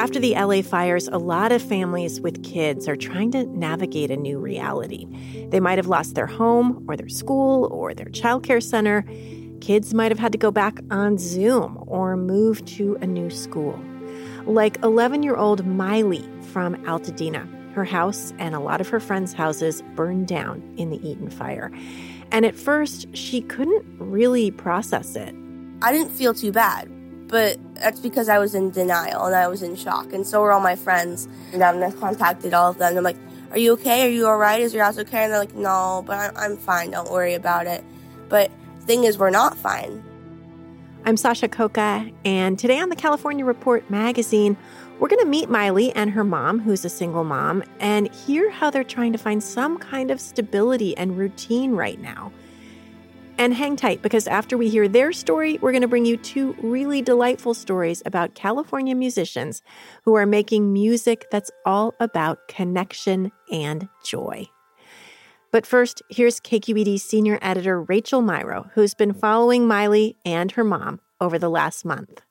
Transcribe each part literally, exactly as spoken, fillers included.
After the L A fires, a lot of families with kids are trying to navigate a new reality. They might have lost their home or their school or their childcare center. Kids might have had to go back on Zoom or move to a new school. Like eleven-year-old Miley from Altadena. Her house and a lot of her friends' houses burned down in the Eaton fire. And at first, she couldn't really process it. I didn't feel too bad, but that's because I was in denial and I was in shock. And so were all my friends. And I contacted all of them. I'm like, are you okay? Are you all right? Is your house okay? And they're like, no, but I'm fine. Don't worry about it. But the thing is, we're not fine. I'm Sasha Khokha, and today on the California Report magazine, we're going to meet Miley and her mom, who's a single mom, and hear how they're trying to find some kind of stability and routine right now. And hang tight, because after we hear their story, we're going to bring you two really delightful stories about California musicians who are making music that's all about connection and joy. But first, here's K Q E D senior editor Rachel Myrow, who's been following Miley and her mom over the last month.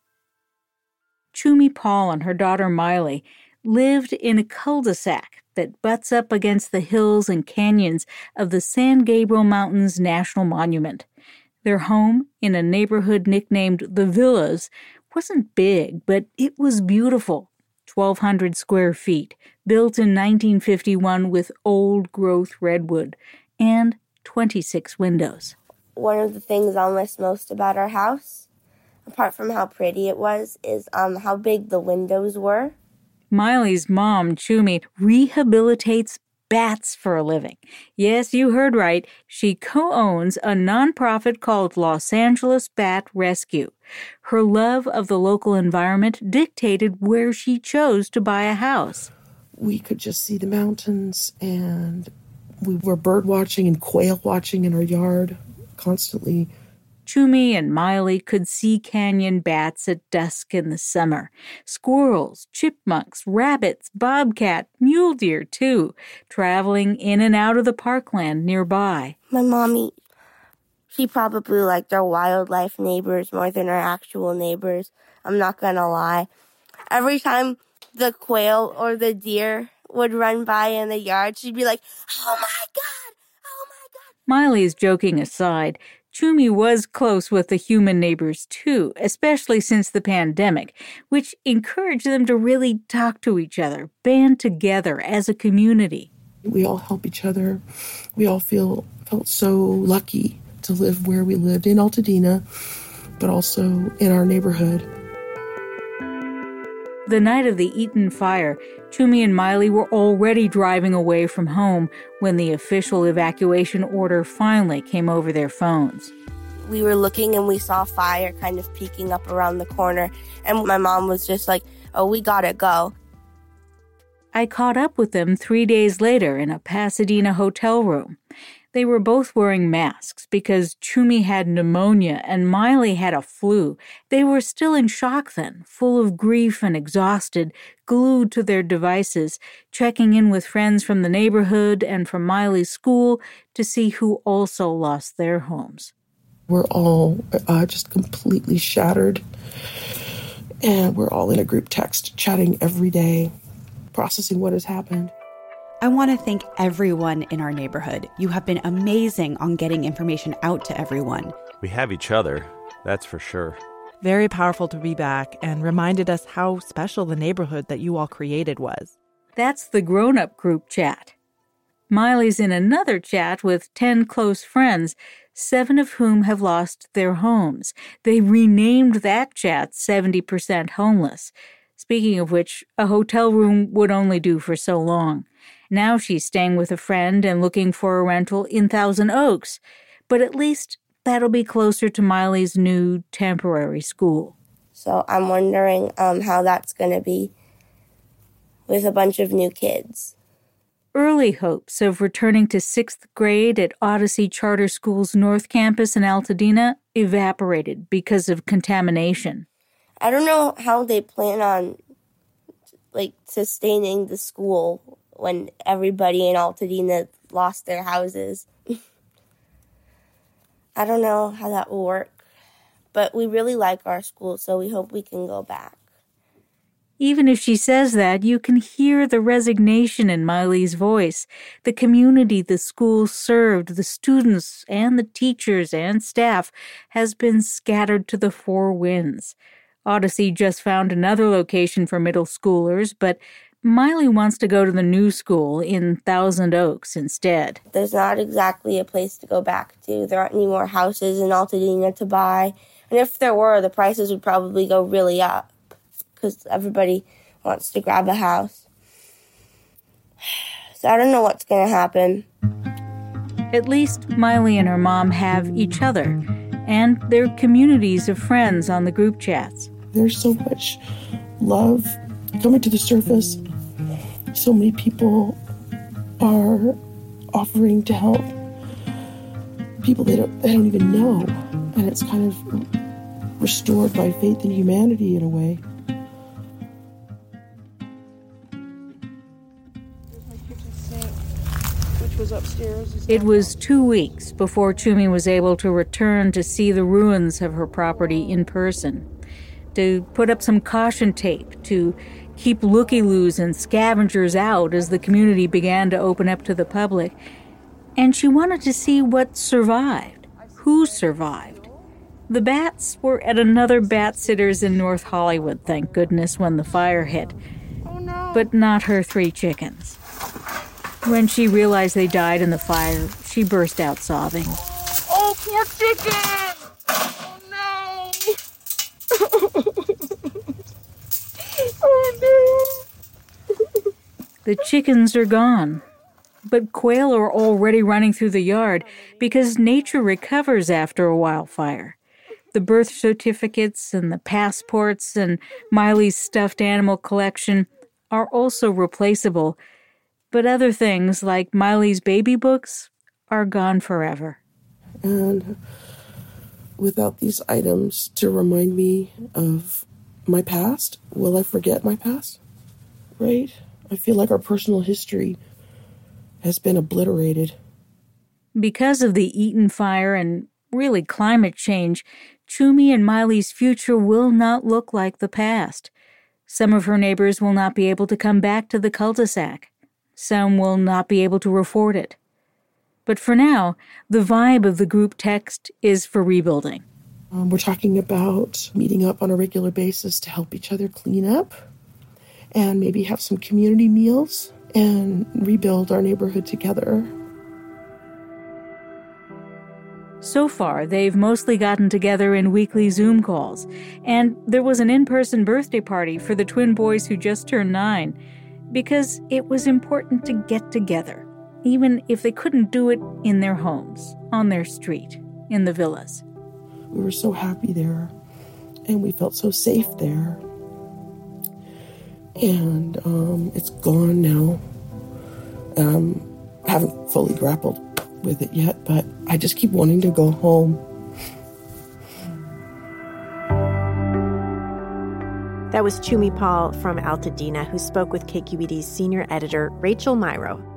Chumi Paul and her daughter Miley lived in a cul-de-sac that butts up against the hills and canyons of the San Gabriel Mountains National Monument. Their home, in a neighborhood nicknamed The Villas, wasn't big, but it was beautiful. twelve hundred square feet, built in nineteen fifty-one with old-growth redwood, and twenty-six windows. One of the things I'll miss most about our house, apart from how pretty it was, is um, how big the windows were. Miley's mom, Chumi, rehabilitates bats for a living. Yes, you heard right. She co-owns a nonprofit called Los Angeles Bat Rescue. Her love of the local environment dictated where she chose to buy a house. We could just see the mountains, and we were bird watching and quail watching in our yard constantly. Chumi and Miley could see canyon bats at dusk in the summer. Squirrels, chipmunks, rabbits, bobcat, mule deer, too, traveling in and out of the parkland nearby. My mommy, she probably liked our wildlife neighbors more than our actual neighbors. I'm not gonna lie. Every time the quail or the deer would run by in the yard, she'd be like, oh my God, oh my God. Miley's joking aside, Chumi was close with the human neighbors, too, especially since the pandemic, which encouraged them to really talk to each other, band together as a community. We all help each other. We all feel felt so lucky to live where we lived in Altadena, but also in our neighborhood. The night of the Eaton fire, Chumi and Miley were already driving away from home when the official evacuation order finally came over their phones. We were looking and we saw fire kind of peeking up around the corner, and my mom was just like, oh, we gotta go. I caught up with them three days later in a Pasadena hotel room. They were both wearing masks because Chumi had pneumonia and Miley had a flu. They were still in shock then, full of grief and exhausted, glued to their devices, checking in with friends from the neighborhood and from Miley's school to see who also lost their homes. We're all uh, just completely shattered, and we're all in a group text, chatting every day, processing what has happened. I want to thank everyone in our neighborhood. You have been amazing on getting information out to everyone. We have each other, that's for sure. Very powerful to be back, and reminded us how special the neighborhood that you all created was. That's the grown-up group chat. Miley's in another chat with ten close friends, seven of whom have lost their homes. They renamed that chat seventy percent Homeless. Speaking of which, a hotel room would only do for so long. Now she's staying with a friend and looking for a rental in Thousand Oaks. But at least that'll be closer to Miley's new temporary school. So I'm wondering um, how that's going to be with a bunch of new kids. Early hopes of returning to sixth grade at Odyssey Charter School's North Campus in Altadena evaporated because of contamination. I don't know how they plan on, like, sustaining the school when everybody in Altadena lost their houses. I don't know how that will work, but we really like our school, so we hope we can go back. Even if she says that, you can hear the resignation in Miley's voice. The community the school served, the students and the teachers and staff, has been scattered to the four winds. Odyssey just found another location for middle schoolers, but Miley wants to go to the new school in Thousand Oaks instead. There's not exactly a place to go back to. There aren't any more houses in Altadena to buy. And if there were, the prices would probably go really up because everybody wants to grab a house. So I don't know what's going to happen. At least Miley and her mom have each other and their communities of friends on the group chats. There's so much love coming to the surface. So many people are offering to help people they don't, they don't even know. And it's kind of restored my faith in humanity in a way. Was upstairs. It was two weeks before Chumi was able to return to see the ruins of her property in person, to put up some caution tape, to keep looky-loos and scavengers out as the community began to open up to the public. And she wanted to see what survived, who survived. The bats were at another bat sitter's in North Hollywood, thank goodness, when the fire hit. Oh, no. But not her three chickens. When she realized they died in the fire, she burst out sobbing. Oh, poor chicken! Oh, no! Oh, no! The chickens are gone, but quail are already running through the yard because nature recovers after a wildfire. The birth certificates and the passports and Miley's stuffed animal collection are also replaceable. But other things, like Miley's baby books, are gone forever. And without these items to remind me of my past, will I forget my past? Right? I feel like our personal history has been obliterated. Because of the Eaton fire and really climate change, Chumi and Miley's future will not look like the past. Some of her neighbors will not be able to come back to the cul-de-sac. Some will not be able to afford it. But for now, the vibe of the group text is for rebuilding. Um, we're talking about meeting up on a regular basis to help each other clean up and maybe have some community meals and rebuild our neighborhood together. So far, they've mostly gotten together in weekly Zoom calls, and there was an in-person birthday party for the twin boys who just turned nine, because it was important to get together, even if they couldn't do it in their homes, on their street, in the villas. We were so happy there, and we felt so safe there. And um, it's gone now. Um, I haven't fully grappled with it yet, but I just keep wanting to go home. That was Chumi Paul from Altadena, who spoke with K Q E D's senior editor, Rachel Myrow.